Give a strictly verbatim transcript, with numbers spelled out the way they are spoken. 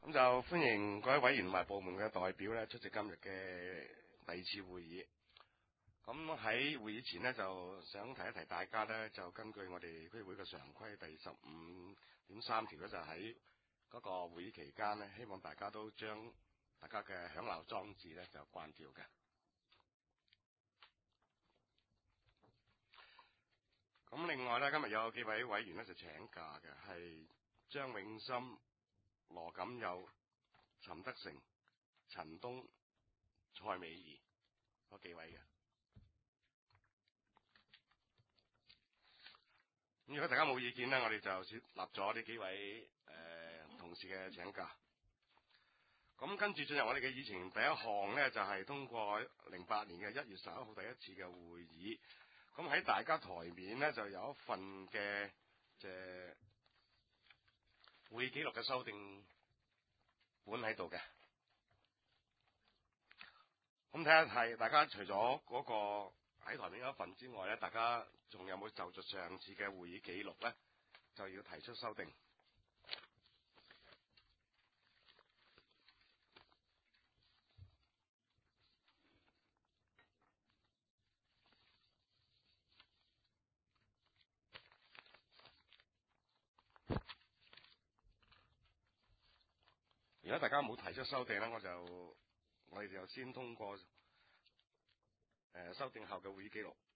咁就歡迎各位委員同埋部門嘅代表咧出席今日嘅第二次會議。咁喺會議前呢，就想提一提大家咧，就根據我哋區會嘅常規第十五點三條咧，就喺嗰個會議期間呢，希望大家都將大家嘅響鬧裝置咧就關掉嘅。咁另外咧，今日有幾位委員咧就請假嘅，係張永森、羅錦佑、陳德成、陳東、蔡美儀嗰幾位嘅。咁如果大家冇意見咧，我哋就設立咗呢幾位誒、呃、同事嘅請假。咁跟住進入我哋嘅議程，第一項咧就係、是、通過零八年嘅一月十一號第一次嘅會議。咁喺大家台面咧就有一份嘅即係會議記錄嘅修訂本喺度嘅。咁睇下係大家除咗嗰個喺台面嗰一份之外咧，大家仲有冇就住上次嘅會議記錄咧，就要提出修訂。如果大家冇提出修訂咧，我就我哋就先通過誒、呃、修訂後嘅會議記錄。